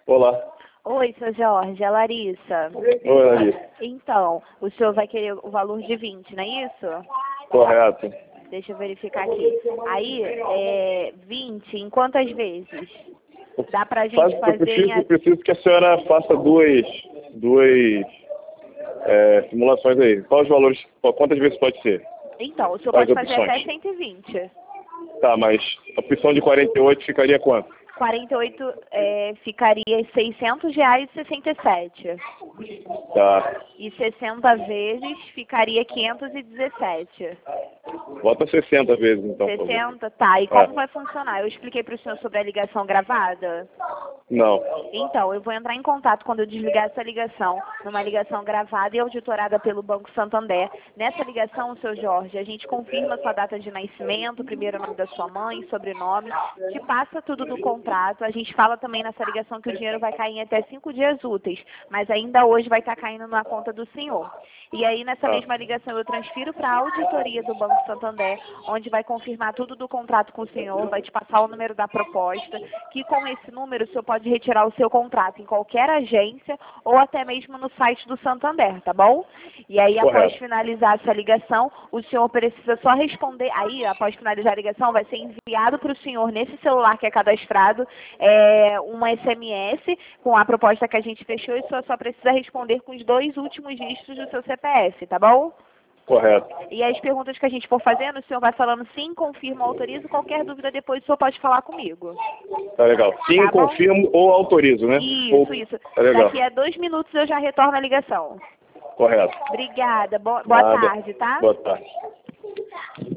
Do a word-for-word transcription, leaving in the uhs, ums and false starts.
Olá. Oi, seu Jorge, é a Larissa. Oi, Larissa. Então, o senhor vai querer o valor de vinte, não é isso? Correto. Deixa eu verificar aqui. Aí, é vinte em quantas vezes? Dá pra gente Faz, eu fazer preciso, em... eu preciso que a senhora faça duas, duas é, simulações aí. Quais os valores, quantas vezes pode ser? Então, o senhor Quais pode fazer opções? até cento e vinte. Tá, mas a opção de quarenta e oito ficaria quanto? quarenta e oito é, ficaria seiscentos reais e sessenta e sete. Tá. E sessenta vezes ficaria quinhentos e dezessete. Bota sessenta vezes, então, por favor. sessenta? Tá. E como É. vai funcionar? Eu expliquei para o senhor sobre a ligação gravada? Não. Então, eu vou entrar em contato quando eu desligar essa ligação, numa ligação gravada e auditorada pelo Banco Santander. Nessa ligação, seu Jorge, a gente confirma sua data de nascimento, o primeiro nome da sua mãe, sobrenome, te passa tudo do contrato. A gente fala também nessa ligação que o dinheiro vai cair em até cinco dias úteis, mas ainda hoje vai estar caindo na conta do senhor. E aí, nessa Ah. mesma ligação, eu transfiro para a auditoria do Banco Santander, onde vai confirmar tudo do contrato com o senhor, vai te passar o número da proposta, que com esse número o senhor pode retirar o seu contrato em qualquer agência ou até mesmo no site do Santander, tá bom? E aí, Correto. após finalizar essa ligação, o senhor precisa só responder. Aí, após finalizar a ligação, vai ser enviado para o senhor, nesse celular que é cadastrado, é, um S M S com a proposta que a gente fechou e o senhor só precisa responder com os dois últimos dígitos do seu C P F, tá bom? Correto. E as perguntas que a gente for fazendo, o senhor vai falando sim, confirma, autorizo. Qualquer dúvida depois o senhor pode falar comigo. Tá legal. Sim, Tá bom? confirmo ou autorizo, né? Isso, Ou... isso. Tá legal. Daqui a dois minutos eu já retorno a ligação. Correto. Obrigada. Bo- boa Nada. tarde, tá? Boa tarde.